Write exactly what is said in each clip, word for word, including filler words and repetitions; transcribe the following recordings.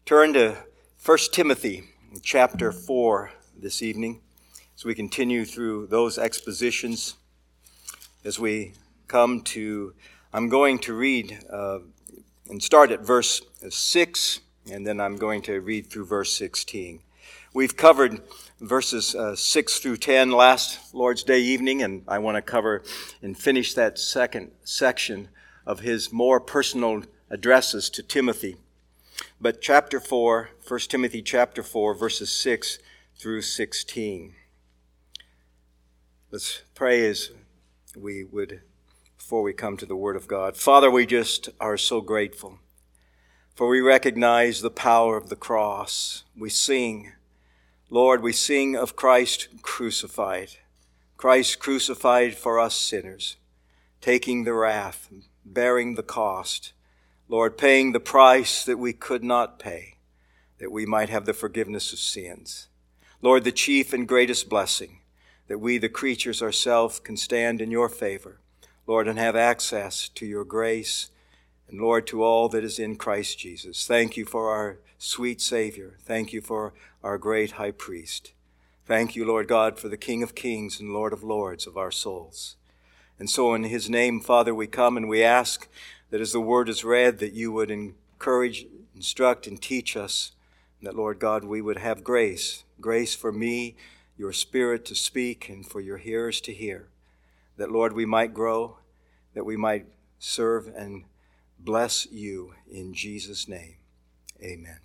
Turn to First Timothy chapter four this evening as we continue through those expositions. As we come to, I'm going to read uh, and start at verse six, and then I'm going to read through verse sixteen. We've covered verses uh, six through ten last Lord's Day evening, and I want to cover and finish that second section of his more personal addresses to Timothy. But chapter four, First Timothy chapter four, verses six through sixteen. Let's pray as we would, before we come to the Word of God. Father, we just are so grateful, for we recognize the power of the cross. We sing, Lord, we sing of Christ crucified. Christ crucified for us sinners, taking the wrath, bearing the cost. Lord, paying the price that we could not pay, that we might have the forgiveness of sins. Lord, the chief and greatest blessing, that we, the creatures ourselves, can stand in your favor, Lord, and have access to your grace, and Lord, to all that is in Christ Jesus. Thank you for our sweet Savior. Thank you for our great high priest. Thank you, Lord God, for the King of kings and Lord of lords of our souls. And so in his name, Father, we come and we ask that as the word is read, that you would encourage, instruct, and teach us, and that, Lord God, we would have grace, grace for me, your Spirit to speak, and for your hearers to hear, that, Lord, we might grow, that we might serve and bless you in Jesus' name. Amen.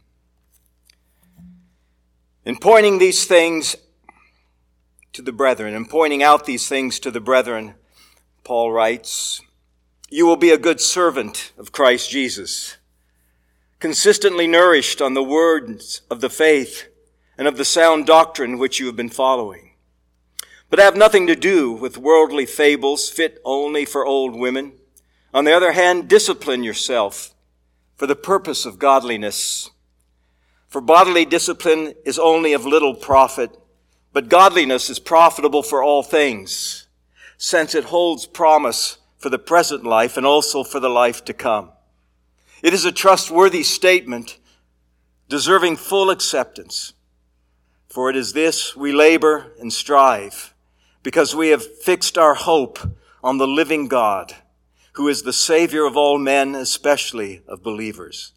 In pointing these things to the brethren, and pointing out these things to the brethren, Paul writes, you will be a good servant of Christ Jesus, consistently nourished on the words of the faith and of the sound doctrine which you have been following. But have nothing to do with worldly fables fit only for old women. On the other hand, discipline yourself for the purpose of godliness. For bodily discipline is only of little profit, but godliness is profitable for all things, since it holds promise for the present life and also for the life to come. It is a trustworthy statement, deserving full acceptance. For it is this we labor and strive, because we have fixed our hope on the living God, who is the Savior of all men, especially of believers.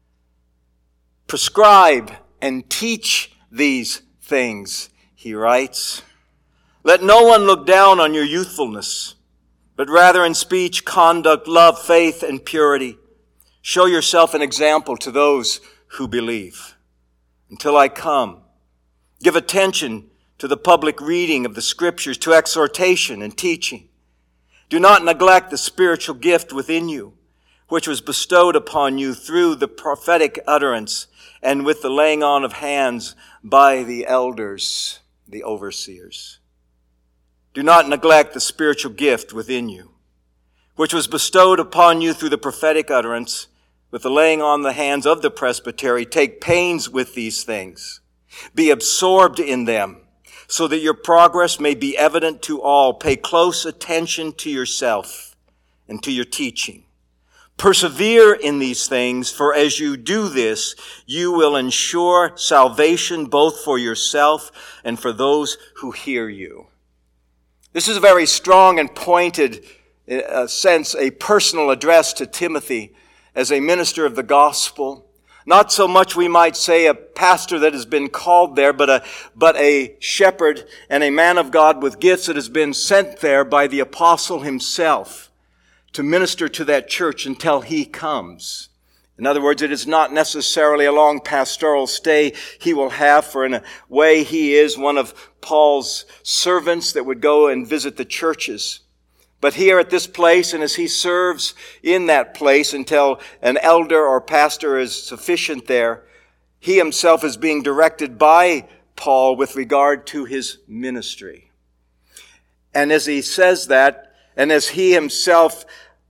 Prescribe and teach these things, he writes. Let no one look down on your youthfulness, but rather in speech, conduct, love, faith, and purity. Show yourself an example to those who believe. Until I come, give attention to the public reading of the Scriptures, to exhortation and teaching. Do not neglect the spiritual gift within you, which was bestowed upon you through the prophetic utterance and with the laying on of hands by the elders, the overseers. Do not neglect the spiritual gift within you, which was bestowed upon you through the prophetic utterance, with the laying on the hands of the presbytery. Take pains with these things. Be absorbed in them, so that your progress may be evident to all. Pay close attention to yourself and to your teaching. Persevere in these things, for as you do this, you will ensure salvation both for yourself and for those who hear you. This is a very strong and pointed uh, sense, a personal address to Timothy as a minister of the gospel. Not so much, we might say, a pastor that has been called there, but a, but a shepherd and a man of God with gifts that has been sent there by the apostle himself to minister to that church until he comes. In other words, it is not necessarily a long pastoral stay he will have, for in a way he is one of Paul's servants that would go and visit the churches. But here at this place, and as he serves in that place until an elder or pastor is sufficient there, he himself is being directed by Paul with regard to his ministry. And as he says that, and as he himself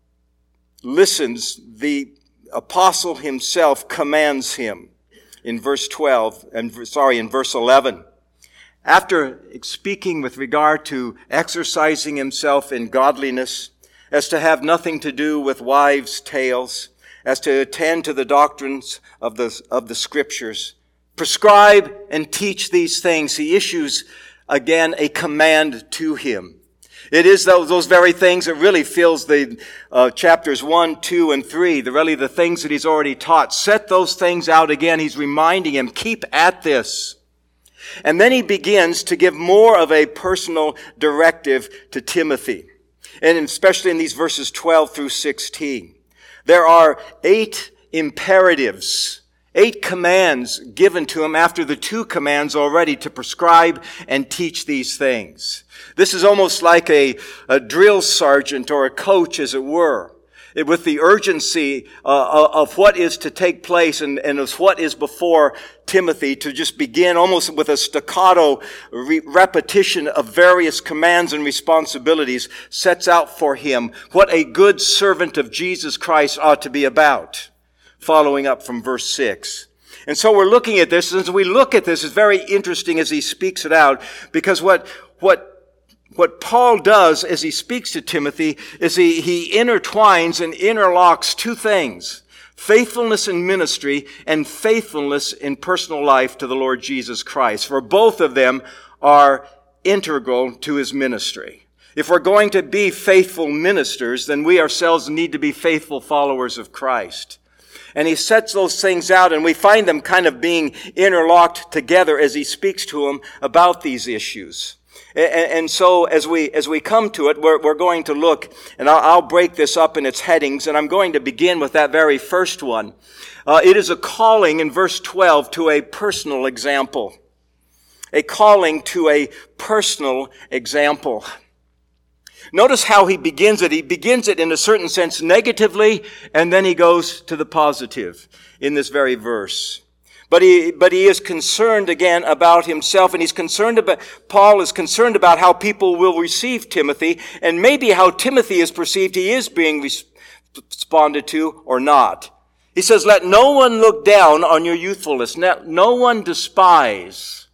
listens, the apostle himself commands him in verse twelve, and sorry, in verse eleven. After speaking with regard to exercising himself in godliness, as to have nothing to do with wives' tales, as to attend to the doctrines of the, of the Scriptures. Prescribe and teach these things. He issues, again, a command to him. It is those, those very things that really fills the uh, chapters one, two, and three, the really the things that he's already taught. Set those things out again. He's reminding him, keep at this. And then he begins to give more of a personal directive to Timothy, and especially in these verses twelve through sixteen. There are eight imperatives, eight commands given to him after the two commands already to prescribe and teach these things. This is almost like a, a drill sergeant or a coach, as it were, it, with the urgency uh, of what is to take place and, and of what is before Timothy, to just begin almost with a staccato re- repetition of various commands and responsibilities, sets out for him what a good servant of Jesus Christ ought to be about. Following up from verse six. And so we're looking at this, and as we look at this, it's very interesting as he speaks it out, because what, what, what Paul does as he speaks to Timothy is he, he intertwines and interlocks two things: faithfulness in ministry and faithfulness in personal life to the Lord Jesus Christ. For both of them are integral to his ministry. If we're going to be faithful ministers, then we ourselves need to be faithful followers of Christ. And he sets those things out, and we find them kind of being interlocked together as he speaks to them about these issues. And, and so as we as we come to it, we're, we're going to look, and I'll, I'll break this up in its headings, and I'm going to begin with that very first one. Uh, it is a calling in verse twelve to a personal example. A calling to a personal example. Notice how he begins it. He begins it in a certain sense negatively, and then he goes to the positive in this very verse. But he, but he is concerned again about himself, and he's concerned about, Paul is concerned about how people will receive Timothy, and maybe how Timothy is perceived he is being responded to or not. He says, let no one look down on your youthfulness. No one despise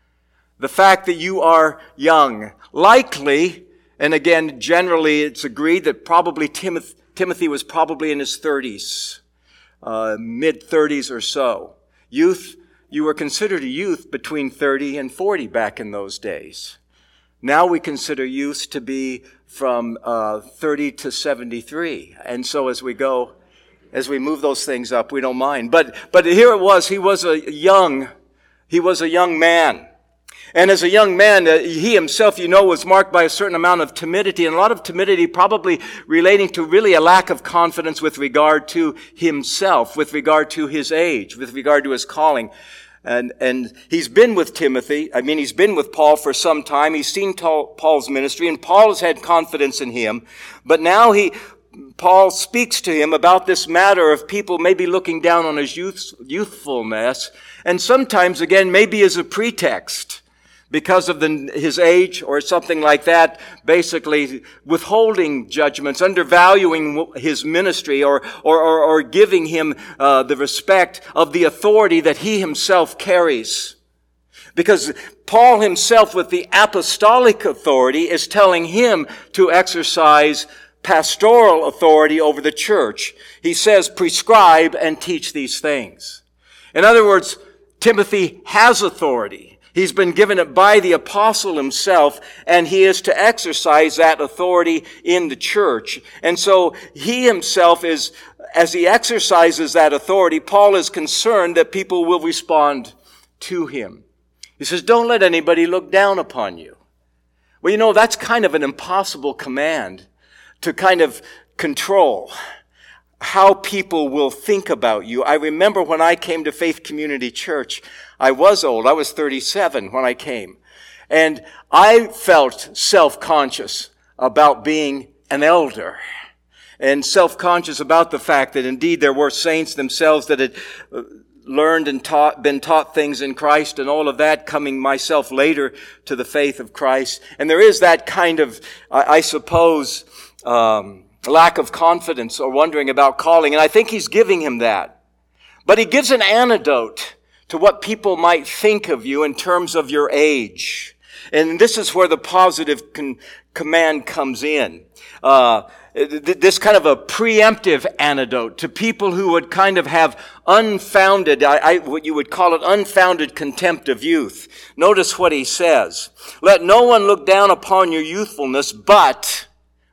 the fact that you are young. Likely, and again, generally it's agreed that probably Timothy, Timothy was probably in his thirties, uh, mid-thirties or so. Youth, you were considered a youth between thirty and forty back in those days. Now we consider youth to be from uh, thirty to seventy-three. And so as we go, as we move those things up, we don't mind. But but here it was, he was a young, he was a young man. And as a young man, uh, he himself, you know, was marked by a certain amount of timidity, and a lot of timidity probably relating to really a lack of confidence with regard to himself, with regard to his age, with regard to his calling. And, and he's been with Timothy. I mean, he's been with Paul for some time. He's seen Paul's ministry, and Paul has had confidence in him. But now he, Paul speaks to him about this matter of people maybe looking down on his youth, youthfulness, and sometimes, again, maybe as a pretext, because of the, his age or something like that, basically withholding judgments, undervaluing his ministry, or or, or, or giving him uh, the respect of the authority that he himself carries. Because Paul himself, with the apostolic authority, is telling him to exercise pastoral authority over the church. He says, prescribe and teach these things. In other words, Timothy has authority. He's been given it by the apostle himself, and he is to exercise that authority in the church. And so he himself is, as he exercises that authority, Paul is concerned that people will respond to him. He says, don't let anybody look down upon you. Well, you know, that's kind of an impossible command to kind of control how people will think about you. I remember when I came to Faith Community Church, I was old. I was thirty-seven when I came. And I felt self-conscious about being an elder, and self-conscious about the fact that indeed there were saints themselves that had learned and taught, been taught things in Christ and all of that, coming myself later to the faith of Christ. And there is that kind of, I, I suppose, um, lack of confidence or wondering about calling. And I think he's giving him that. But he gives an antidote to what people might think of you in terms of your age. And this is where the positive con- command comes in. Uh, th- this kind of a preemptive antidote to people who would kind of have unfounded, I, I, what you would call it, unfounded contempt of youth. Notice what he says. Let no one look down upon your youthfulness, but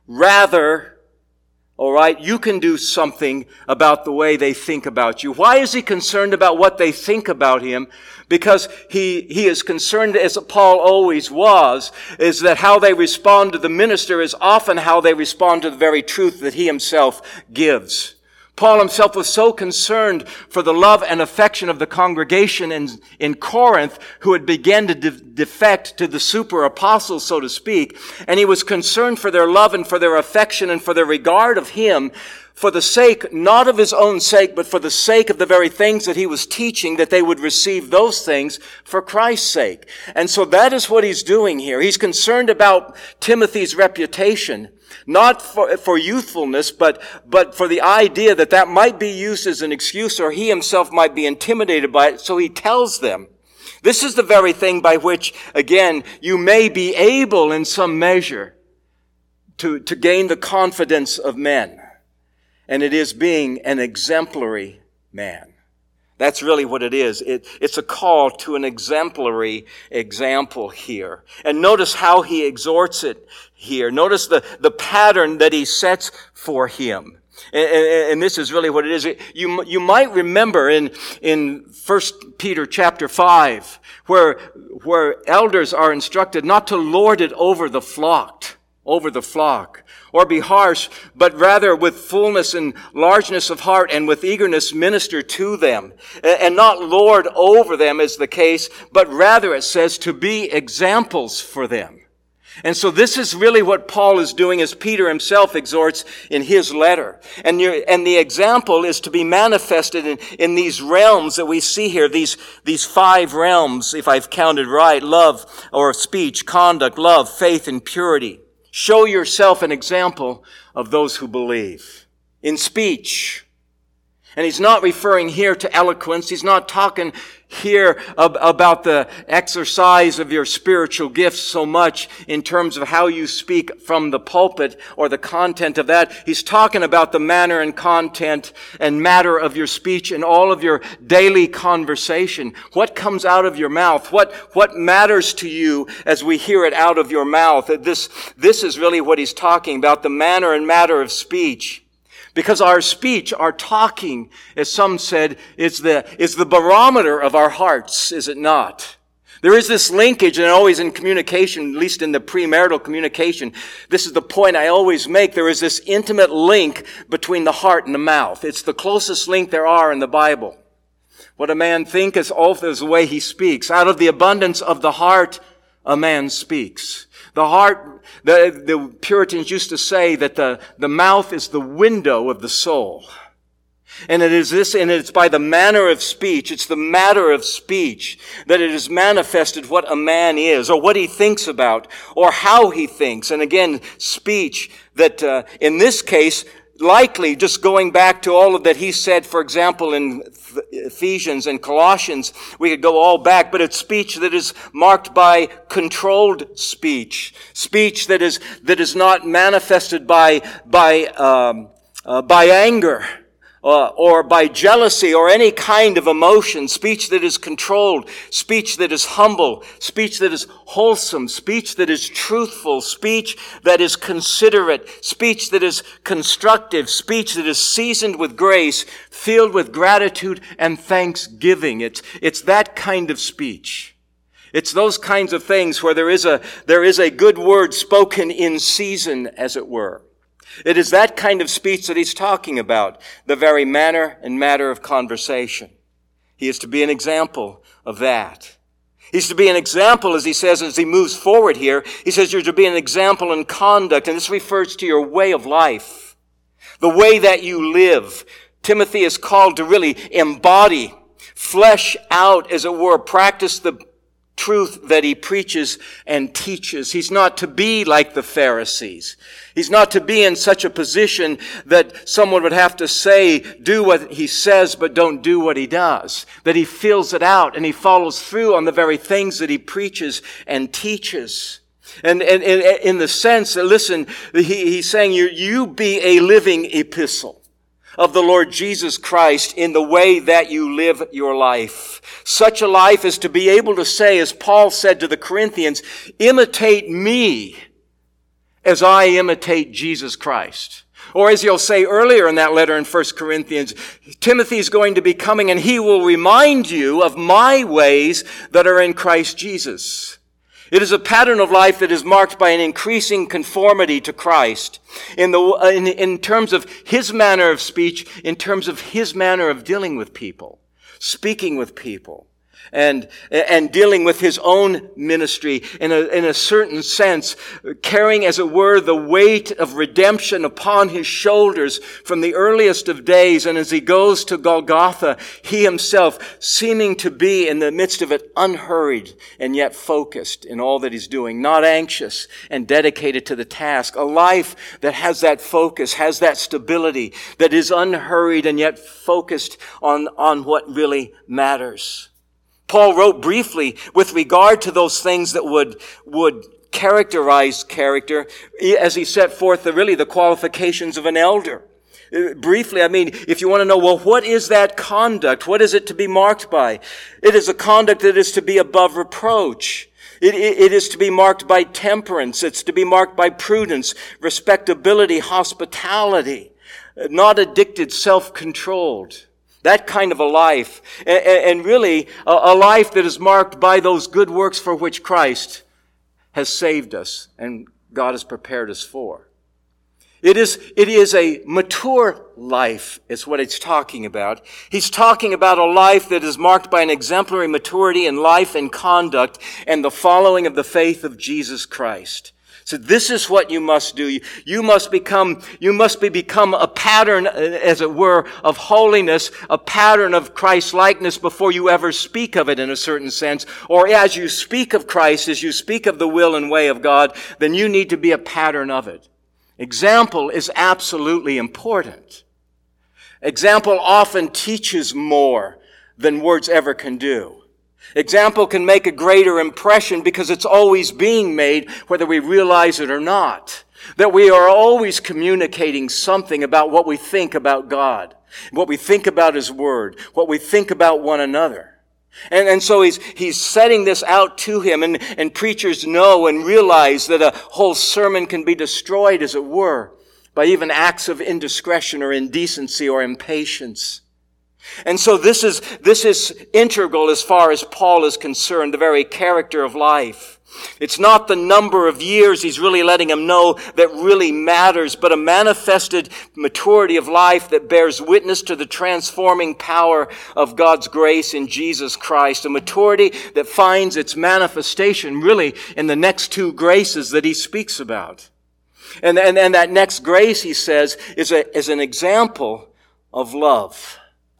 rather, all right, you can do something about the way they think about you. Why is he concerned about what they think about him? Because he, he is concerned, as Paul always was, is that how they respond to the minister is often how they respond to the very truth that he himself gives. Paul himself was so concerned for the love and affection of the congregation in, in Corinth, who had begun to de- defect to the super apostles, so to speak, and he was concerned for their love and for their affection and for their regard of him, for the sake, not of his own sake, but for the sake of the very things that he was teaching, that they would receive those things for Christ's sake. And so that is what he's doing here. He's concerned about Timothy's reputation, not for, for youthfulness, but, but for the idea that that might be used as an excuse, or he himself might be intimidated by it. So he tells them, this is the very thing by which, again, you may be able in some measure to, to gain the confidence of men. And it is being an exemplary man. That's really what it is. It, it's a call to an exemplary example here. And notice how he exhorts it here. Notice the, the pattern that he sets for him. And, and, and this is really what it is. You, you might remember in, in First Peter chapter five, where, where elders are instructed not to lord it over the flock, over the flock, or be harsh, but rather with fullness and largeness of heart and with eagerness minister to them, and not lord over them is the case, but rather it says to be examples for them. And so this is really what Paul is doing, as Peter himself exhorts in his letter. And, and the example is to be manifested in, in these realms that we see here, these, these five realms, if I've counted right: love or speech, conduct, love, faith, and purity. Show yourself an example of those who believe. In speech. And he's not referring here to eloquence. He's not talking here ab- about the exercise of your spiritual gifts so much in terms of how you speak from the pulpit or the content of that. He's talking about the manner and content and matter of your speech and all of your daily conversation. What comes out of your mouth? What, what matters to you as we hear it out of your mouth? This, this is really what he's talking about, the manner and matter of speech. Because our speech, our talking, as some said, is the, is the barometer of our hearts, is it not? There is this linkage, and always in communication, at least in the premarital communication, this is the point I always make, there is this intimate link between the heart and the mouth. It's the closest link there are in the Bible. What a man thinketh, also is the way he speaks. Out of the abundance of the heart, a man speaks. The heart, the, the Puritans used to say that the, the mouth is the window of the soul. And it is this, and it's by the manner of speech, it's the matter of speech, that it is manifested what a man is, or what he thinks about, or how he thinks. And again, speech that, uh, in this case, likely just going back to all of that he said, for example, in Ephesians and Colossians, we could go all back, but it's speech that is marked by controlled speech, speech that is that is not manifested by by um, uh, by anger. Uh, or by jealousy or any kind of emotion, speech that is controlled, speech that is humble, speech that is wholesome, speech that is truthful, speech that is considerate, speech that is constructive, speech that is seasoned with grace, filled with gratitude and thanksgiving. It's, it's that kind of speech. It's those kinds of things where there is a, there is a good word spoken in season, as it were. It is that kind of speech that he's talking about, the very manner and matter of conversation. He is to be an example of that. He's to be an example, as he says, as he moves forward here. He says you're to be an example in conduct, and this refers to your way of life, the way that you live. Timothy is called to really embody, flesh out, as it were, practice the truth that he preaches and teaches. He's not to be like the Pharisees. He's not to be in such a position that someone would have to say, do what he says, but don't do what he does. That he fills it out and he follows through on the very things that he preaches and teaches. And, and, and in the sense, listen, he, he's saying you, you be a living epistle of the Lord Jesus Christ in the way that you live your life. Such a life is to be able to say, as Paul said to the Corinthians, imitate me as I imitate Jesus Christ. Or as he'll say earlier in that letter in First Corinthians, Timothy's going to be coming and he will remind you of my ways that are in Christ Jesus. It is a pattern of life that is marked by an increasing conformity to Christ in the in, in terms of his manner of speech, in terms of his manner of dealing with people, speaking with people, and and dealing with his own ministry in a in a certain sense, carrying, as it were, the weight of redemption upon his shoulders from the earliest of days. And as he goes to Golgotha, he himself seeming to be in the midst of it unhurried and yet focused in all that he's doing, not anxious and dedicated to the task. A life that has that focus, has that stability, that is unhurried and yet focused on, on what really matters. Paul wrote briefly with regard to those things that would, would characterize character as he set forth the, really the qualifications of an elder. Briefly, I mean, if you want to know, well, what is that conduct? What is it to be marked by? It is a conduct that is to be above reproach. It, it, it is to be marked by temperance. It's to be marked by prudence, respectability, hospitality, not addicted, self-controlled. That kind of a life, and really a life that is marked by those good works for which Christ has saved us and God has prepared us for. It is, it is a mature life, is what it's talking about. He's talking about a life that is marked by an exemplary maturity in life and conduct and the following of the faith of Jesus Christ. So this is what you must do. You must become, you must be become a pattern, as it were, of holiness, a pattern of Christ-likeness before you ever speak of it in a certain sense. Or as you speak of Christ, as you speak of the will and way of God, then you need to be a pattern of it. Example is absolutely important. Example often teaches more than words ever can do. Example can make a greater impression because it's always being made, whether we realize it or not. That we are always communicating something about what we think about God, what we think about His Word, what we think about one another. And, and so he's, he's setting this out to him, and, and preachers know and realize that a whole sermon can be destroyed, as it were, by even acts of indiscretion or indecency or impatience. And so this is, this is integral as far as Paul is concerned, the very character of life. It's not the number of years he's really letting him know that really matters, but a manifested maturity of life that bears witness to the transforming power of God's grace in Jesus Christ. A maturity that finds its manifestation really in the next two graces that he speaks about. And, and, and that next grace, he says, is, a, is an example of love.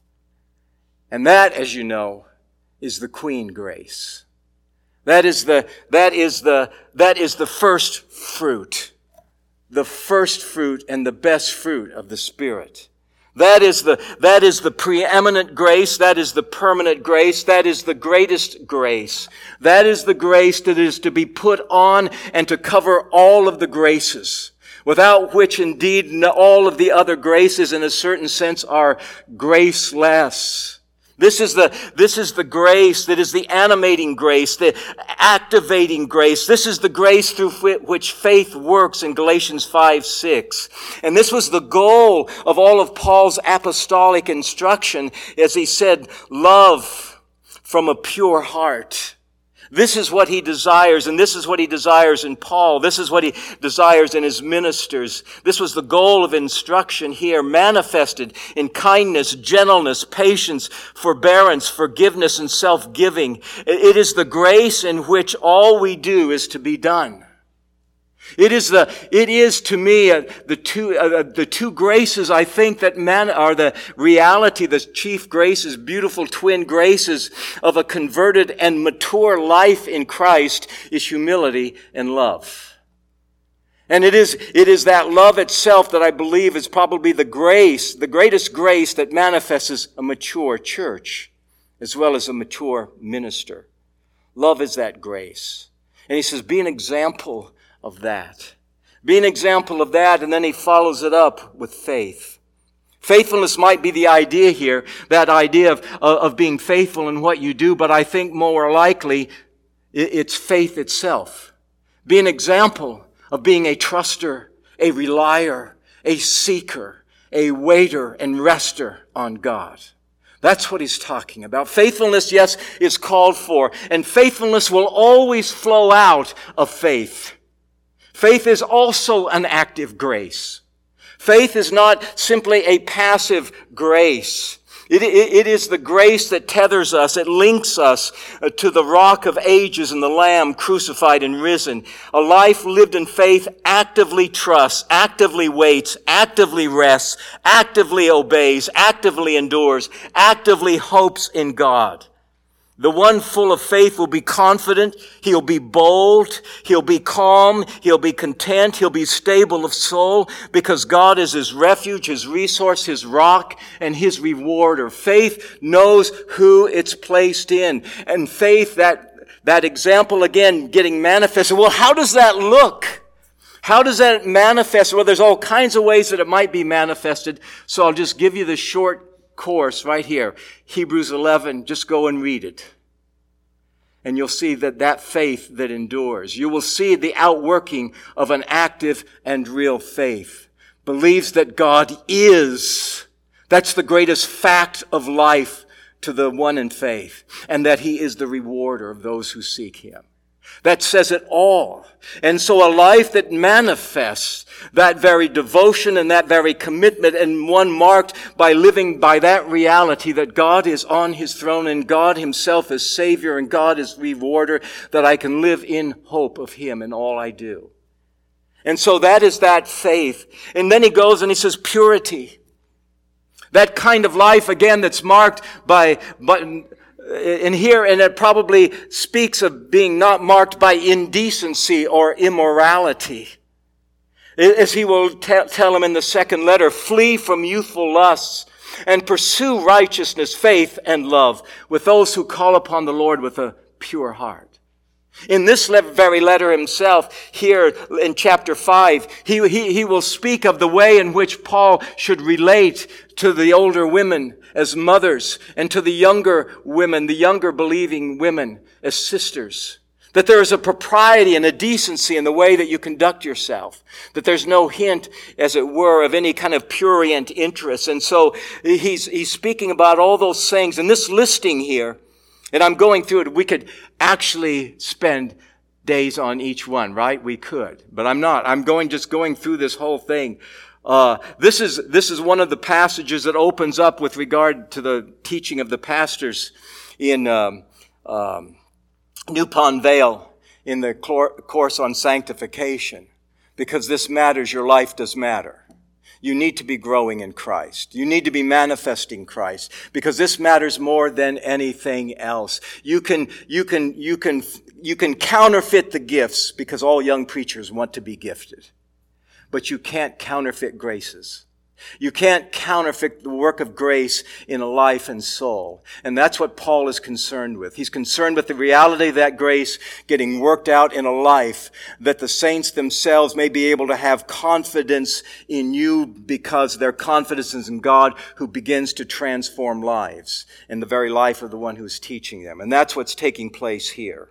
And that, as you know, is the queen grace. That is the, that is the, that is the first fruit. The first fruit and the best fruit of the Spirit. That is the, that is the preeminent grace. That is the permanent grace. That is the greatest grace. That is the grace that is to be put on and to cover all of the graces, without which indeed all of the other graces in a certain sense are graceless. This is the, this is the grace that is the animating grace, the activating grace. This is the grace through which faith works in Galatians five six. And this was the goal of all of Paul's apostolic instruction, as he said, love from a pure heart. This is what he desires, and this is what he desires in Paul. This is what he desires in his ministers. This was the goal of instruction here, manifested in kindness, gentleness, patience, forbearance, forgiveness, and self-giving. It is the grace in which all we do is to be done. It is the, it is to me uh, the two, uh, the two graces I think that man are the reality, the chief graces, beautiful twin graces of a converted and mature life in Christ is humility and love. And it is, it is that love itself that I believe is probably the grace, the greatest grace that manifests a mature church as well as a mature minister. Love is that grace. And he says, be an example of that. Be an example of that, and then he follows it up with faith. Faithfulness might be the idea here, that idea of, of being faithful in what you do, but I think more likely it's faith itself. Be an example of being a truster, a relier, a seeker, a waiter and rester on God. That's what he's talking about. Faithfulness, yes, is called for, and faithfulness will always flow out of faith. Faith is also an active grace. Faith is not simply a passive grace. It, it, it is the grace that tethers us, it links us to the Rock of Ages and the Lamb crucified and risen. A life lived in faith actively trusts, actively waits, actively rests, actively obeys, actively endures, actively hopes in God. The one full of faith will be confident, he'll be bold, he'll be calm, he'll be content, he'll be stable of soul, because God is his refuge, his resource, his rock, and his rewarder. Faith knows who it's placed in. And faith, that, that example again getting manifested. Well, how does that look? How does that manifest? Well, there's all kinds of ways that it might be manifested, so I'll just give you the short course right here. Hebrews eleven, just go and read it. And you'll see that that faith that endures. You will see the outworking of an active and real faith. Believes that God is. That's the greatest fact of life to the one in faith. And that he is the rewarder of those who seek him. That says it all. And so a life that manifests that very devotion and that very commitment, and one marked by living by that reality that God is on his throne and God himself is Savior and God is rewarder, that I can live in hope of him in all I do. And so that is that faith. And then he goes and he says purity. That kind of life, again, that's marked by... by in here, and it probably speaks of being not marked by indecency or immorality. As he will t- tell him in the second letter, flee from youthful lusts and pursue righteousness, faith, and love with those who call upon the Lord with a pure heart. In this very letter himself, here in chapter five, he, he, he will speak of the way in which Paul should relate to the older women as mothers, and to the younger women, the younger believing women as sisters. That there is a propriety and a decency in the way that you conduct yourself. That there's no hint, as it were, of any kind of prurient interest. And so he's, he's speaking about all those things. And this listing here, and I'm going through it, we could actually spend days on each one, right? We could. But I'm not. I'm going, just going through this whole thing. Uh, this is, this is one of the passages that opens up with regard to the teaching of the pastors in, um, um, New Pond Vale in the course on sanctification. Because this matters, your life does matter. You need to be growing in Christ. You need to be manifesting Christ. Because this matters more than anything else. You can, you can, you can, you can counterfeit the gifts because all young preachers want to be gifted. But you can't counterfeit graces. You can't counterfeit the work of grace in a life and soul. And that's what Paul is concerned with. He's concerned with the reality of that grace getting worked out in a life, that the saints themselves may be able to have confidence in you because their confidence is in God, who begins to transform lives in the very life of the one who's teaching them. And that's what's taking place here.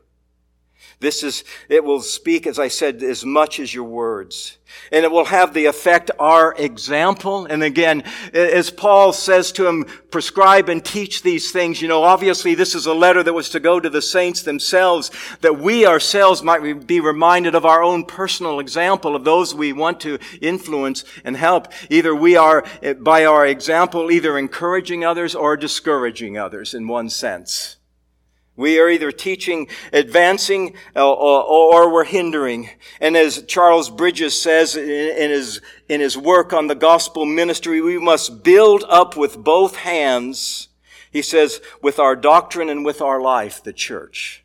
This is, it will speak, as I said, as much as your words. And it will have the effect, our example. And again, as Paul says to him, prescribe and teach these things. You know, obviously this is a letter that was to go to the saints themselves, that we ourselves might be reminded of our own personal example of those we want to influence and help. Either we are, by our example, either encouraging others or discouraging others in one sense. We are either teaching, advancing, or, or, or we're hindering. And as Charles Bridges says in his, in his work on the gospel ministry, we must build up with both hands, he says, with our doctrine and with our life, the church.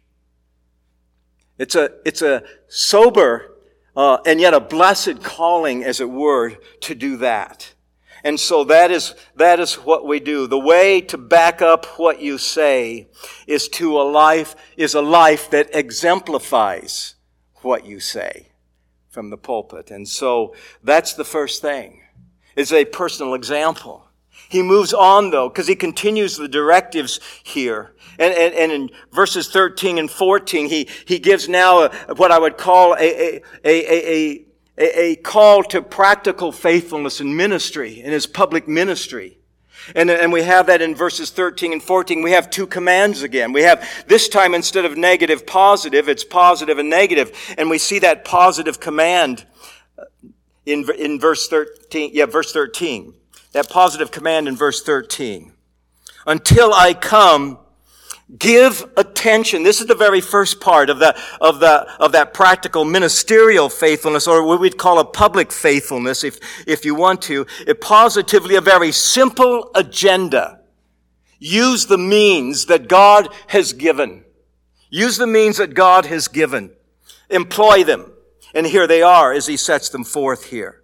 It's a, it's a sober uh, and yet a blessed calling, as it were, to do that. And so that is, that is what we do. The way to back up what you say is to a life, is a life that exemplifies what you say from the pulpit. And so that's the first thing, is a personal example. He moves on though, because he continues the directives here. And, and, and in verses thirteen and fourteen, he, he gives now a, what I would call a, a, a, a, a, a call to practical faithfulness in ministry, in his public ministry. And, and we have that in verses thirteen and fourteen. We have two commands again. We have, this time instead of negative, positive, it's positive and negative. And we see that positive command in, in verse thirteen, yeah, verse thirteen. That positive command in verse thirteen. Until I come, give attention. This is the very first part of the, of the, of that practical ministerial faithfulness, or what we'd call a public faithfulness, if, if you want to. It positively a very simple agenda. Use the means that God has given. Use the means that God has given. Employ them. And here they are as he sets them forth here.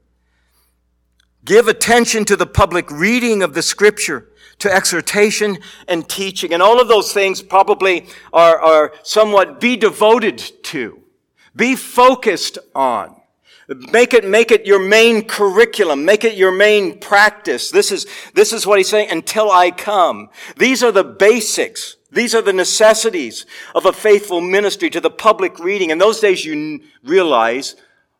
Give attention to the public reading of the Scripture, to exhortation and teaching. And all of those things probably are, are somewhat be devoted to. Be focused on. Make it, make it your main curriculum. Make it your main practice. This is, this is what he's saying, until I come. These are the basics. These are the necessities of a faithful ministry, to the public reading. In those days you realize,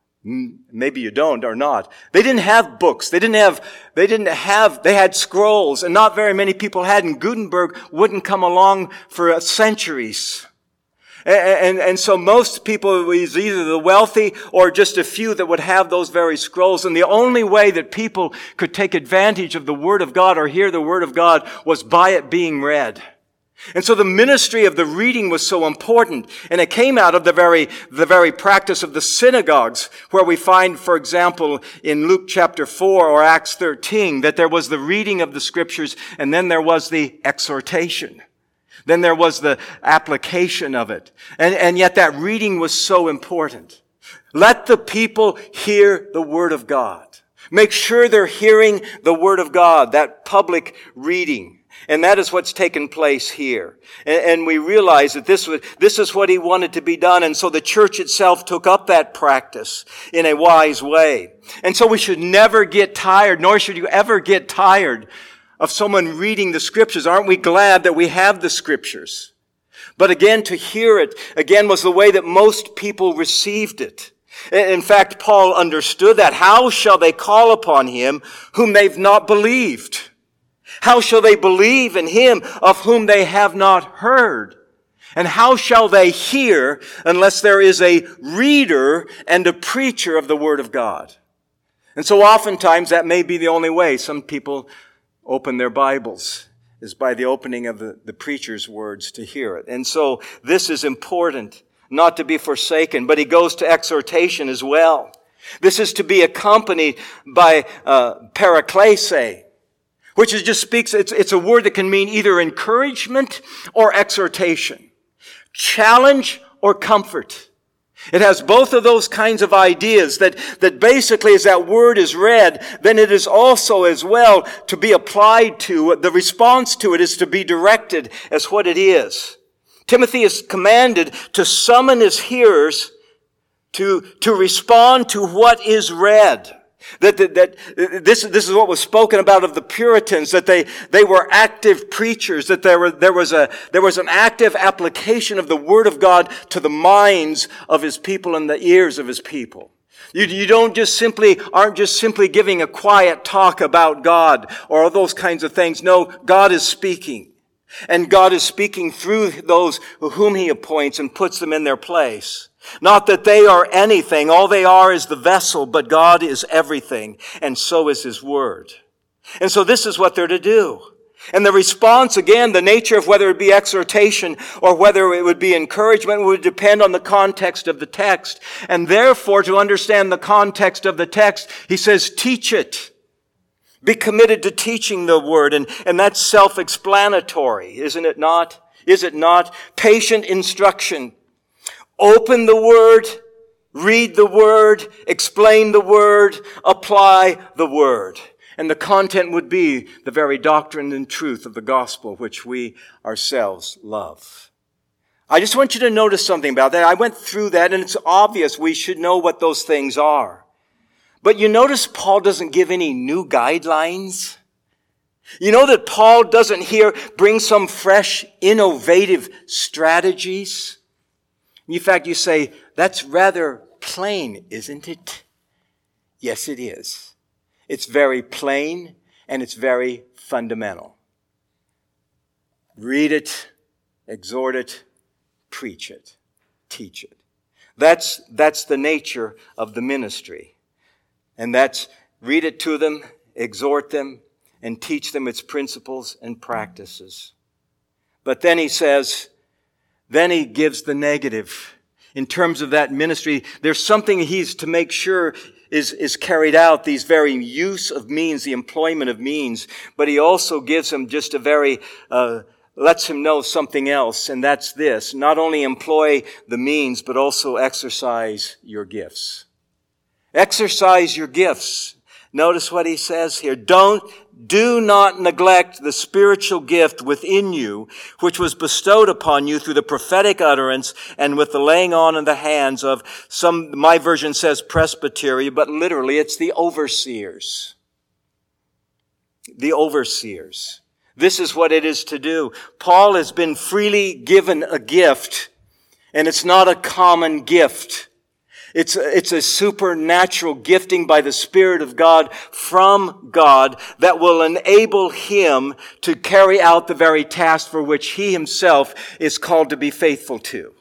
maybe you don't or not, they didn't have books. They didn't have, they didn't have, they had scrolls, and not very many people had, and Gutenberg wouldn't come along for centuries. And, and, and so most people, it was either the wealthy or just a few that would have those very scrolls. And the only way that people could take advantage of the Word of God or hear the Word of God was by it being read. And so the ministry of the reading was so important, and it came out of the very, the very practice of the synagogues, where we find, for example, in Luke chapter four or Acts thirteen, that there was the reading of the Scriptures, and then there was the exhortation. Then there was the application of it. And, and yet that reading was so important. Let the people hear the Word of God. Make sure they're hearing the Word of God, that public reading. And that is what's taken place here. And, and we realize that this was, this is what he wanted to be done. And so the church itself took up that practice in a wise way. And so we should never get tired, nor should you ever get tired of someone reading the Scriptures. Aren't we glad that we have the Scriptures? But again, to hear it, again, was the way that most people received it. In fact, Paul understood that. How shall they call upon him whom they've not believed? How shall they believe in him of whom they have not heard? And how shall they hear unless there is a reader and a preacher of the Word of God? And so oftentimes that may be the only way some people open their Bibles, is by the opening of the, the preacher's words to hear it. And so this is important, not to be forsaken, but he goes to exhortation as well. This is to be accompanied by uh, paraklese, which is just speaks, it's, it's a word that can mean either encouragement or exhortation, challenge or comfort. It has both of those kinds of ideas that, that basically as that word is read, then it is also as well to be applied to, the response to it is to be directed as what it is. Timothy is commanded to summon his hearers to, to respond to what is read. That, that, that this, this is what was spoken about of the Puritans, that they, they were active preachers, that there were, there was a, there was an active application of the Word of God to the minds of his people and the ears of his people. You, you don't just simply, aren't just simply giving a quiet talk about God or all those kinds of things. No, God is speaking. And God is speaking through those whom he appoints and puts them in their place. Not that they are anything. All they are is the vessel, but God is everything. And so is his word. And so this is what they're to do. And the response, again, the nature of whether it be exhortation or whether it would be encouragement would depend on the context of the text. And therefore, to understand the context of the text, he says, teach it. Be committed to teaching the word. And, and that's self-explanatory, isn't it not? Is it not? Patient instruction. Open the word, read the word, explain the word, apply the word. And the content would be the very doctrine and truth of the gospel, which we ourselves love. I just want you to notice something about that. I went through that, and it's obvious we should know what those things are. But you notice Paul doesn't give any new guidelines. You know that Paul doesn't here bring some fresh, innovative strategies. In fact, you say, that's rather plain, isn't it? Yes, it is. It's very plain and it's very fundamental. Read it, exhort it, preach it, teach it. That's, that's the nature of the ministry. And that's read it to them, exhort them, and teach them its principles and practices. But then he says, then he gives the negative. In terms of that ministry, there's something he's to make sure is, is carried out, these very use of means, the employment of means. But he also gives him just a very, uh, lets him know something else, and that's this. Not only employ the means, but also exercise your gifts. Exercise your gifts. Notice what he says here. Don't, do not neglect the spiritual gift within you, which was bestowed upon you through the prophetic utterance and with the laying on of the hands of some, my version says presbytery, but literally it's the overseers. The overseers. This is what it is to do. Paul has been freely given a gift, and it's not a common gift. It's, it's a supernatural gifting by the Spirit of God from God that will enable him to carry out the very task for which he himself is called to be faithful to.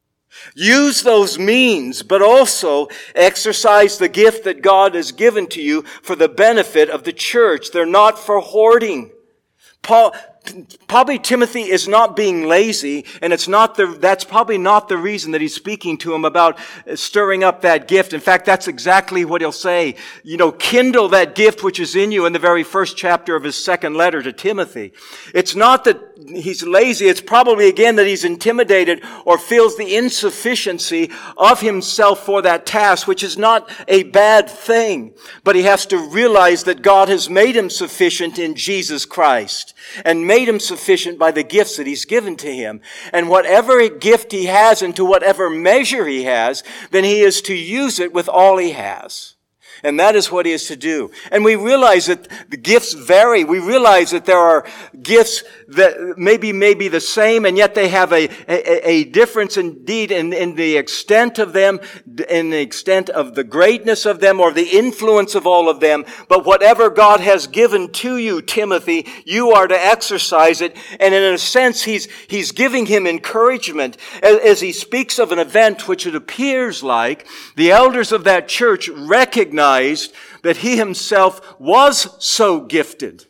Use those means, but also exercise the gift that God has given to you for the benefit of the church. They're not for hoarding. Paul, probably Timothy is not being lazy, and it's not the, that's probably not the reason that he's speaking to him about stirring up that gift. In fact, that's exactly what he'll say. You know, kindle that gift which is in you in the very first chapter of his second letter to Timothy. It's not that he's lazy. It's probably, again, that he's intimidated or feels the insufficiency of himself for that task, which is not a bad thing. But he has to realize that God has made him sufficient in Jesus Christ and made him sufficient by the gifts that he's given to him. And whatever gift he has and to whatever measure he has, then he is to use it with all he has. And that is what he is to do. And we realize that the gifts vary. We realize that there are gifts that maybe may be the same, and yet they have a, a, a difference indeed in, in the extent of them, in the extent of the greatness of them, or the influence of all of them. But whatever God has given to you, Timothy, you are to exercise it. And in a sense, he's, he's giving him encouragement as, as he speaks of an event which it appears like the elders of that church recognize that he himself was so gifted.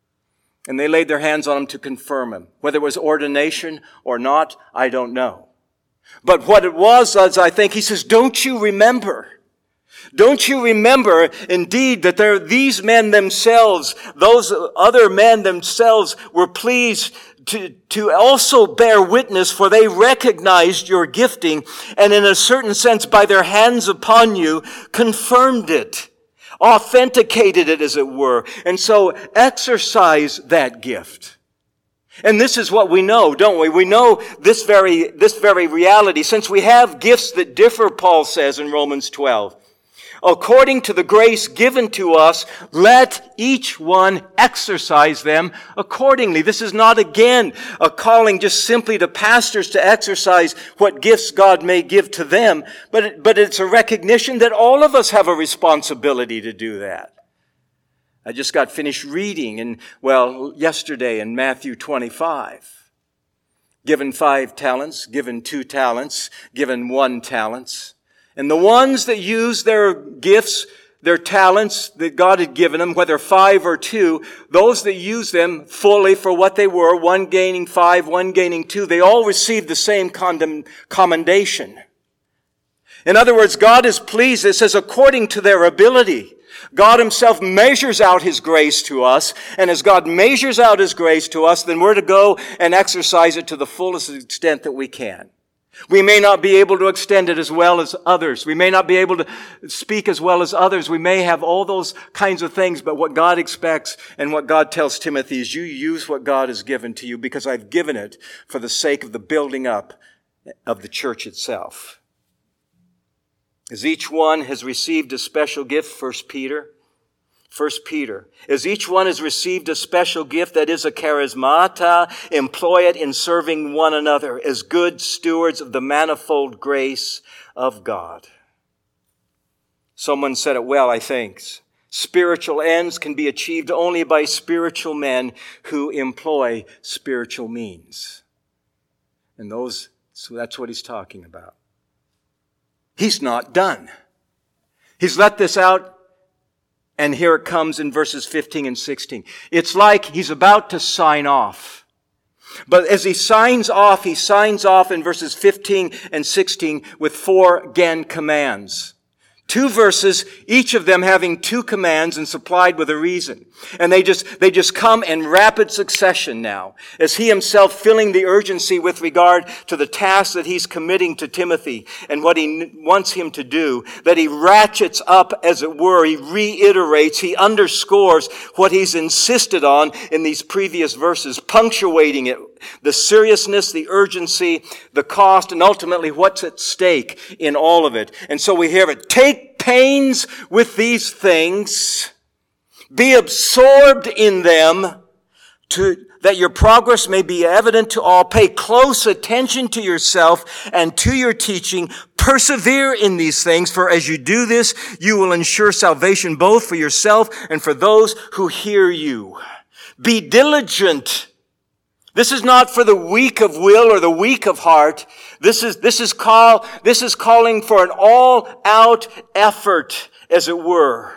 And they laid their hands on him to confirm him. Whether it was ordination or not, I don't know. But what it was, as I think, he says, don't you remember? Don't you remember, indeed, that there, these men themselves, those other men themselves were pleased to, to also bear witness, for they recognized your gifting, and in a certain sense, by their hands upon you, confirmed it, authenticated it, as it were. And so exercise that gift. And this is what we know, don't we? We know this very, this very reality. Since we have gifts that differ, Paul says in Romans twelve, according to the grace given to us, let each one exercise them accordingly. This is not, again, a calling just simply to pastors to exercise what gifts God may give to them, but, it, but it's a recognition that all of us have a responsibility to do that. I just got finished reading, in, well, yesterday in Matthew twenty-five. Given five talents, given two talents, given one talents. And the ones that use their gifts their talents that God had given them, whether five or two, those that used them fully for what they were, one gaining five, one gaining two, they all received the same condem- commendation. In other words, God is pleased, it says, according to their ability. God himself measures out his grace to us, and as God measures out his grace to us, then we're to go and exercise it to the fullest extent that we can. We may not be able to extend it as well as others. We may not be able to speak as well as others. We may have all those kinds of things, but what God expects and what God tells Timothy is you use what God has given to you because I've given it for the sake of the building up of the church itself. As each one has received a special gift, First Peter, First Peter, as each one has received a special gift that is a charismata, employ it in serving one another as good stewards of the manifold grace of God. Someone said it well, I think. Spiritual ends can be achieved only by spiritual men who employ spiritual means. And those, so that's what he's talking about. He's not done. He's let this out, and here it comes in verses fifteen and sixteen. It's like he's about to sign off. But as he signs off, he signs off in verses fifteen and sixteen with four again commands. Two verses, each of them having two commands and supplied with a reason. And they just, they just come in rapid succession now, as he himself feeling the urgency with regard to the task that he's committing to Timothy and what he wants him to do, that he ratchets up, as it were, he reiterates, he underscores what he's insisted on in these previous verses, punctuating it, the seriousness, the urgency, the cost, and ultimately what's at stake in all of it. And so we hear it, take pains with these things, be absorbed in them, to, that your progress may be evident to all. Pay close attention to yourself and to your teaching. Persevere in these things, for as you do this, you will ensure salvation both for yourself and for those who hear you. Be diligent. This is not for the weak of will or the weak of heart. This is, this is call, this is calling for an all-out effort, as it were.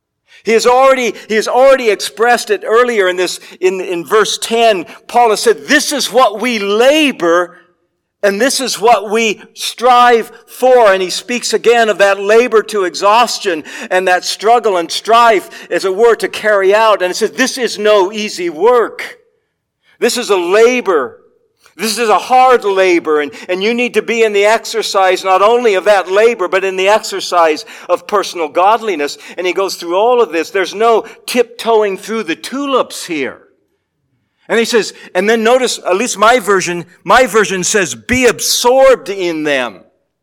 He has already, he has already expressed it earlier in this, in, in verse ten. Paul has said, this is what we labor and this is what we strive for. And he speaks again of that labor to exhaustion and that struggle and strife, as it were, to carry out. And it says, this is no easy work. This is a labor. This is a hard labor, and, and you need to be in the exercise not only of that labor, but in the exercise of personal godliness. And he goes through all of this. There's no tiptoeing through the tulips here. And he says, and then notice, at least my version, my version says, be absorbed in them.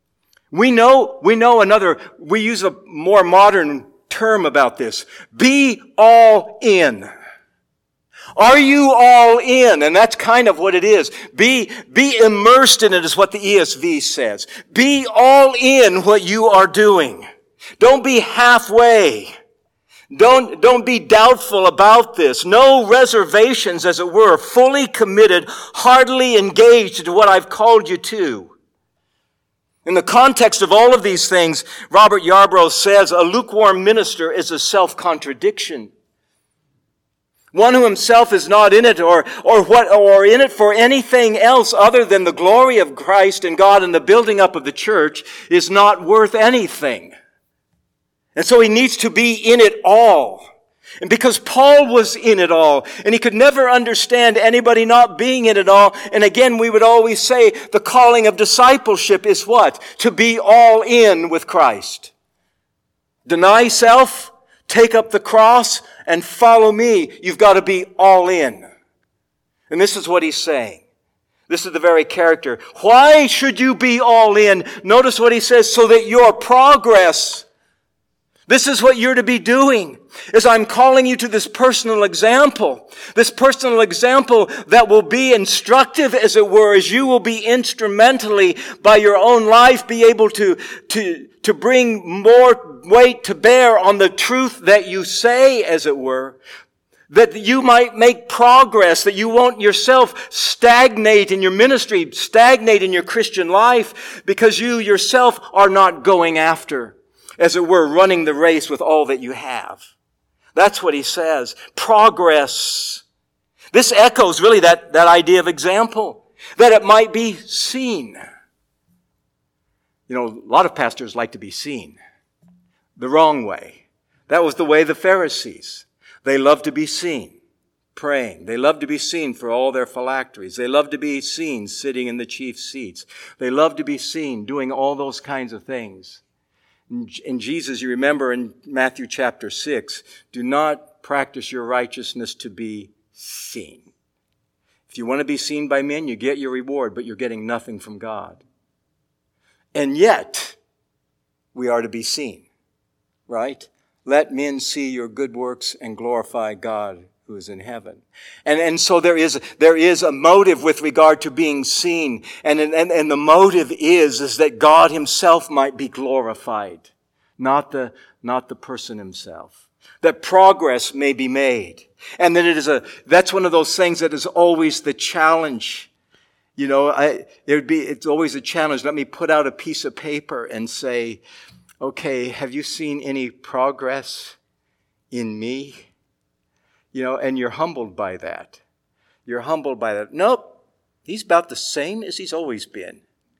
We know, we know another, we use a more modern term about this. Be all in. Are you all in? And that's kind of what it is. Be, be immersed in it is what the E S V says. Be all in what you are doing. Don't be halfway. Don't, don't be doubtful about this. No reservations, as it were. Fully committed, heartily engaged to what I've called you to. In the context of all of these things, Robert Yarbrough says a lukewarm minister is a self-contradiction. One who himself is not in it or, or what, or in it for anything else other than the glory of Christ and God and the building up of the church is not worth anything. And so he needs to be in it all. And because Paul was in it all, and he could never understand anybody not being in it all, and again we would always say the calling of discipleship is what? To be all in with Christ. Deny self, take up the cross, and follow me. You've got to be all in. And this is what he's saying. This is the very character. Why should you be all in? Notice what he says, so that your progress, this is what you're to be doing, is I'm calling you to this personal example. This personal example that will be instructive, as it were, as you will be instrumentally by your own life be able to, to, to bring more weight to bear on the truth that you say, as it were. That you might make progress, that you won't yourself stagnate in your ministry, stagnate in your Christian life, because you yourself are not going after. as it were, running the race with all that you have. That's what he says. Progress. This echoes really that, that idea of example, that it might be seen. You know, a lot of pastors like to be seen the wrong way. That was the way of the Pharisees. They loved to be seen praying. They loved to be seen for all their phylacteries. They loved to be seen sitting in the chief seats. They loved to be seen doing all those kinds of things. In Jesus, you remember in Matthew chapter six, do not practice your righteousness to be seen. If you want to be seen by men, you get your reward, but you're getting nothing from God. And yet, we are to be seen, right? Let men see your good works and glorify God who is in heaven. And, and so there is, there is a motive with regard to being seen. And, and, and the motive is, is that God himself might be glorified, not the, not the person himself. That progress may be made. And that it is a, that's one of those things that is always the challenge. You know, I, it would be, it's always a challenge. Let me put out a piece of paper and say, okay, have you seen any progress in me? You know, and you're humbled by that. You're humbled by that. Nope, he's about the same as he's always been.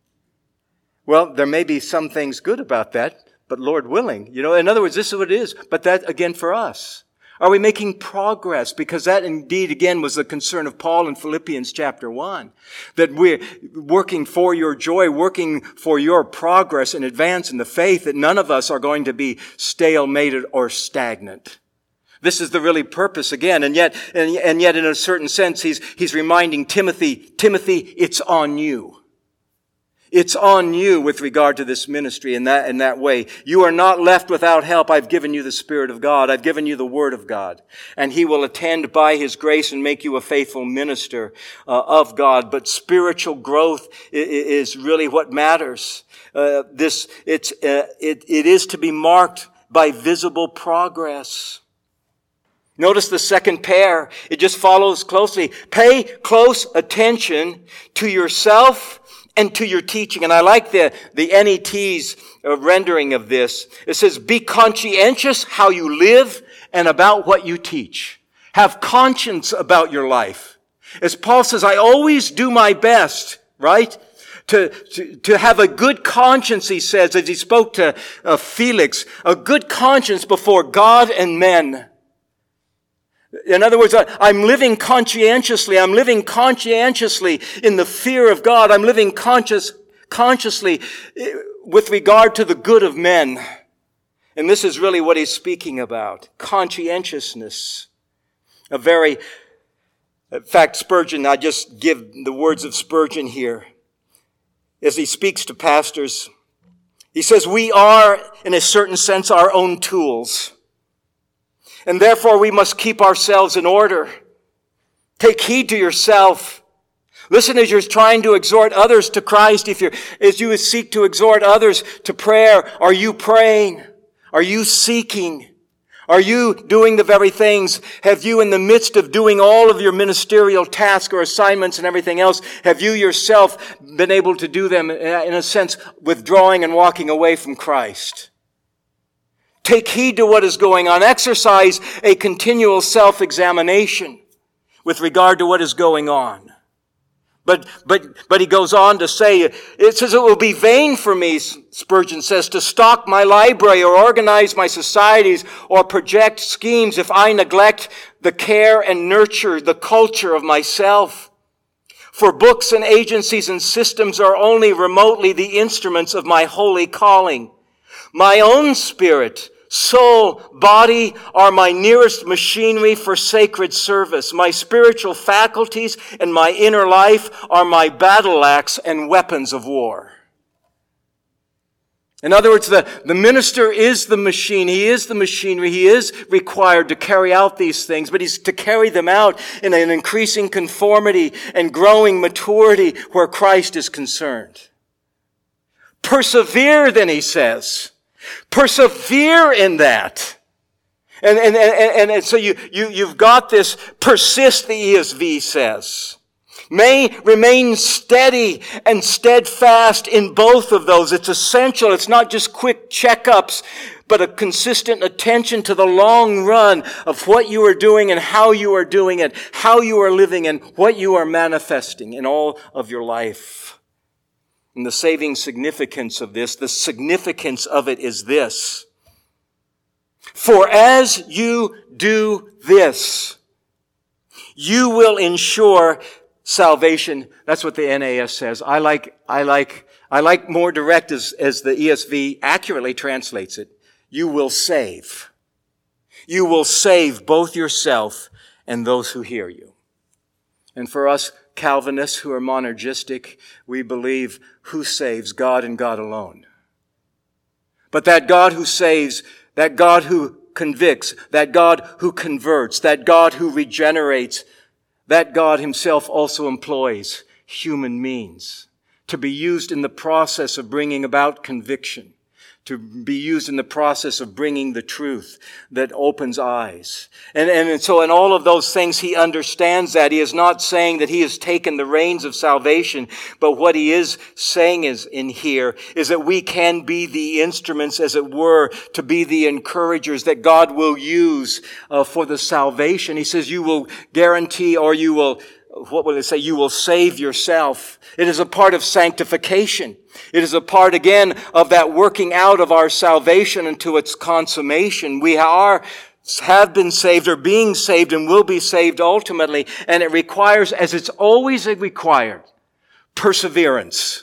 Well, there may be some things good about that, but Lord willing, you know, in other words, this is what it is. But that, again, for us. Are we making progress? Because that indeed, again, was the concern of Paul in Philippians chapter one. That we're working for your joy, working for your progress and advance in the faith, that none of us are going to be stalemated or stagnant. This is the really purpose again. And yet, and, and yet in a certain sense, he's, he's reminding Timothy, Timothy, it's on you. It's on you with regard to this ministry in that, in that way. You are not left without help. I've given you the Spirit of God. I've given you the Word of God. And he will attend by his grace and make you a faithful minister uh, of God. But spiritual growth is really what matters. Uh, this, it's, uh, it, it is to be marked by visible progress. Notice the second pair. It just follows closely. Pay close attention to yourself and to your teaching. And I like the, the N E T's rendering of this. It says, be conscientious how you live and about what you teach. Have conscience about your life. As Paul says, I always do my best, right? To, to, to have a good conscience, he says, as he spoke to uh, Felix, a good conscience before God and men. In other words, I'm living conscientiously. I'm living conscientiously in the fear of God. I'm living conscious, consciously with regard to the good of men. And this is really what he's speaking about. Conscientiousness. A very, in fact, Spurgeon, I just give the words of Spurgeon here. As he speaks to pastors, he says, we are, in a certain sense, our own tools. And therefore we must keep ourselves in order. Take heed to yourself. Listen as you're trying to exhort others to Christ. If you're, as you seek to exhort others to prayer, are you praying? Are you seeking? Are you doing the very things? Have you, in the midst of doing all of your ministerial tasks or assignments and everything else, have you yourself been able to do them, in a sense, withdrawing and walking away from Christ? Take heed to what is going on. Exercise a continual self-examination with regard to what is going on. But, but, but he goes on to say, it says it will be vain for me, Spurgeon says, to stock my library or organize my societies or project schemes if I neglect the care and nurture, the culture of myself. For books and agencies and systems are only remotely the instruments of my holy calling. My own spirit, soul, body are my nearest machinery for sacred service. My spiritual faculties and my inner life are my battle axe and weapons of war. In other words, the, the minister is the machine. He is the machinery. He is required to carry out these things, but he's to carry them out in an increasing conformity and growing maturity where Christ is concerned. Persevere, then he says. Persevere in that. And, and, and, and, and so you, you, you've got this persist, the E S V says. May remain steady and steadfast in both of those. It's essential. It's not just quick checkups, but a consistent attention to the long run of what you are doing and how you are doing it, how you are living and what you are manifesting in all of your life. And the saving significance of this, the significance of it is this. For as you do this, you will ensure salvation. That's what the N A S says. I like, I like, I like more direct as, as the E S V accurately translates it. You will save. You will save both yourself and those who hear you. And for us Calvinists who are monergistic, we believe who saves? God and God alone. But that God who saves, that God who convicts, that God who converts, that God who regenerates, that God himself also employs human means to be used in the process of bringing about conviction, to be used in the process of bringing the truth that opens eyes. And, and so in all of those things, he understands that. He is not saying that he has taken the reins of salvation, but what he is saying is in here is that we can be the instruments, as it were, to be the encouragers that God will use uh, for the salvation. He says you will guarantee, or you will, what will it say? You will save yourself. It is a part of sanctification. It is a part, again, of that working out of our salvation unto its consummation. We are, have been saved, or being saved, and will be saved ultimately. And it requires, as it's always required, perseverance.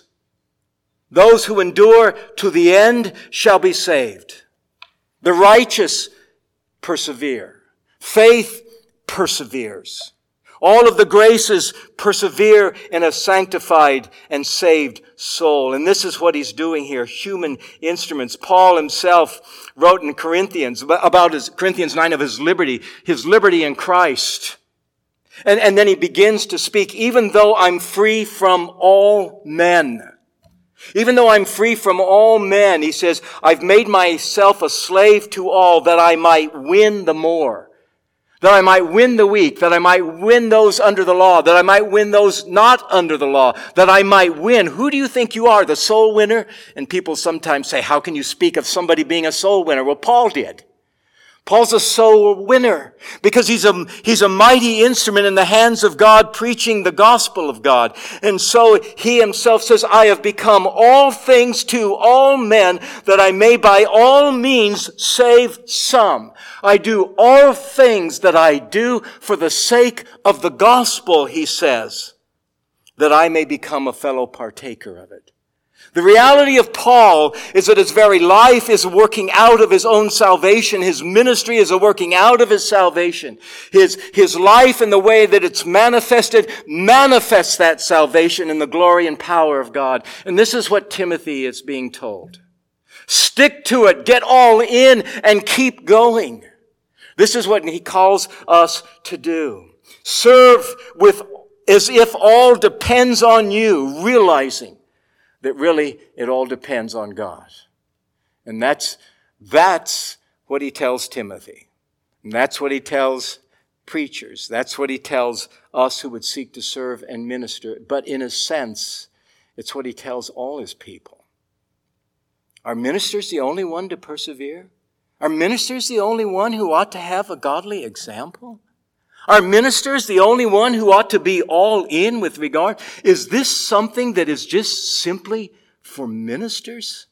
Those who endure to the end shall be saved. The righteous persevere. Faith perseveres. All of the graces persevere in a sanctified and saved soul. And this is what he's doing here. Human instruments. Paul himself wrote in Corinthians about his, Corinthians nine, of his liberty, his liberty in Christ. And, and then he begins to speak, even though I'm free from all men. Even though I'm free from all men, he says, I've made myself a slave to all that I might win the more. That I might win the weak, that I might win those under the law, that I might win those not under the law, that I might win. Who do you think you are, the soul winner? And people sometimes say, how can you speak of somebody being a soul winner? Well, Paul did. Paul's a soul winner because he's a, he's a mighty instrument in the hands of God preaching the gospel of God. And so he himself says, I have become all things to all men that I may by all means save some. I do all things that I do for the sake of the gospel, he says, that I may become a fellow partaker of it. The reality of Paul is that his very life is working out of his own salvation. His ministry is a working out of his salvation. His, his life and the way that it's manifested manifests that salvation in the glory and power of God. And this is what Timothy is being told. Stick to it. Get all in and keep going. This is what he calls us to do. Serve with as if all depends on you, realizing that really it all depends on God. And that's, that's what he tells Timothy. And that's what he tells preachers. That's what he tells us who would seek to serve and minister. But in a sense, it's what he tells all his people. Are ministers the only one to persevere? Are ministers the only one who ought to have a godly example? Are ministers the only one who ought to be all in with regard? Is this something that is just simply for ministers?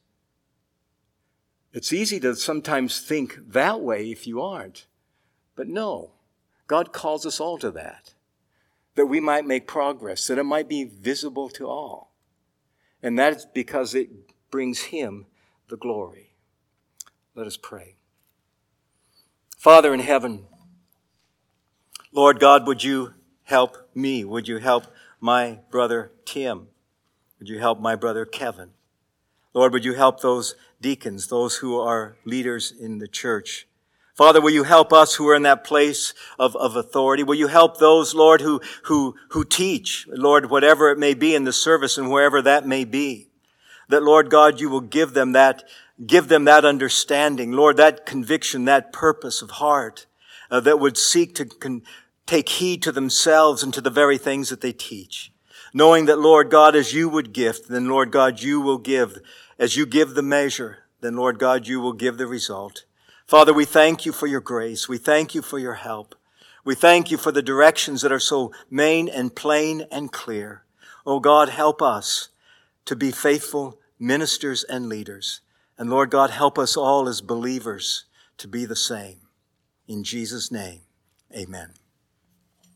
It's easy to sometimes think that way if you aren't. But no, God calls us all to that. That we might make progress, that it might be visible to all. And that is because it brings him the glory. Let us pray. Father in heaven, Lord God, would you help me? Would you help my brother Tim? Would you help my brother Kevin? Lord, would you help those deacons, those who are leaders in the church? Father, will you help us who are in that place of, of authority? Will you help those, Lord, who, who, who teach, Lord, whatever it may be in the service and wherever that may be? That, Lord God, you will give them that, give them that understanding, Lord, that conviction, that purpose of heart, uh, that would seek to con- take heed to themselves and to the very things that they teach. Knowing that, Lord God, as you would gift, then, Lord God, you will give. As you give the measure, then, Lord God, you will give the result. Father, we thank you for your grace. We thank you for your help. We thank you for the directions that are so main and plain and clear. Oh God, help us to be faithful ministers and leaders. And Lord God, help us all as believers to be the same. In Jesus' name, amen.